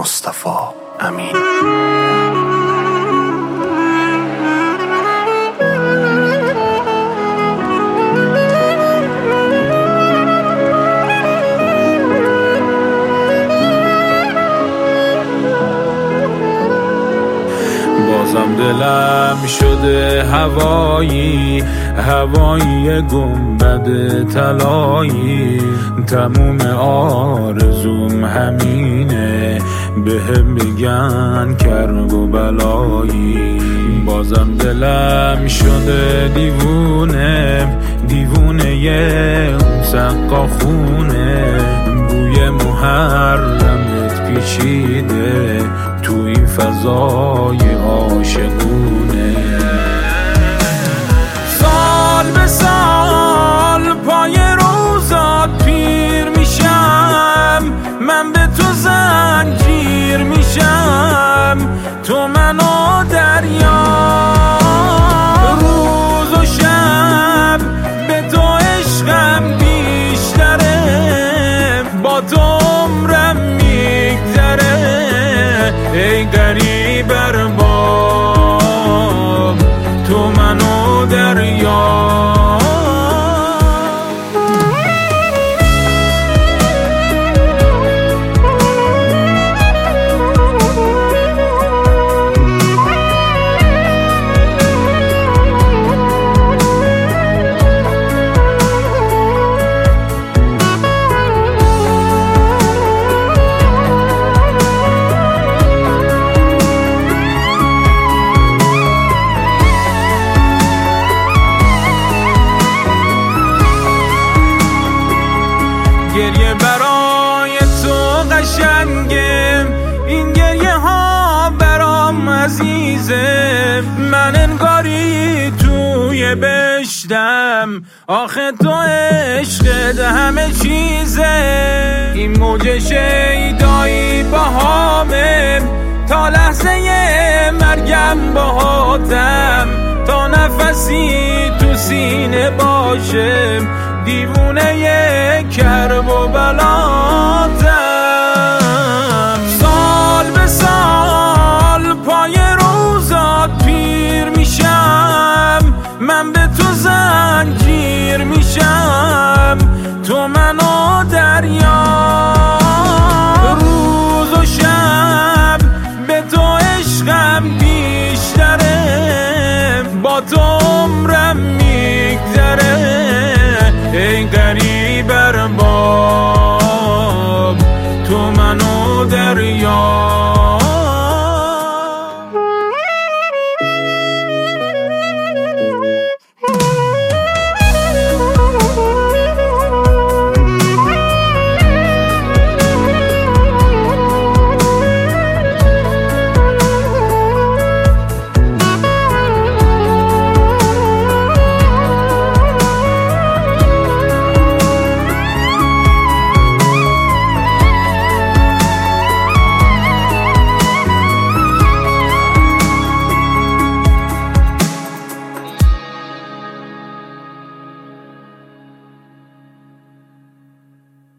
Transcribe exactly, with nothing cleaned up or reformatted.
مصطفی امین. بازم دلم شده هوایی، هوایی گنبد طلایی. تموم آرزوم همینه، بهم میگن کرب و بلایی. بازم دلم شده دیوونه، دیوونه اون سقا خونه. بوی محرمت پیچیده تو این فضای عاشقونه. سال به سال پای روزات پیر میشم، من به تو زنجیر میشم. تو منو دریا، روز و شب به تو عشقم بیشتره. با تو عمرم میگذره ای غریب ارباب، تو منو دریا. گریه برای تو قشنگه، این گریه ها برام عزیزه. من انگاری توی بهشتم، آخه تو عشقت همه چیزه. این موج شیدایی باهامه، تا لحظه مرگم باهاتم. تا نفسی تو سینه باشه، دیوونه کرب و بلات.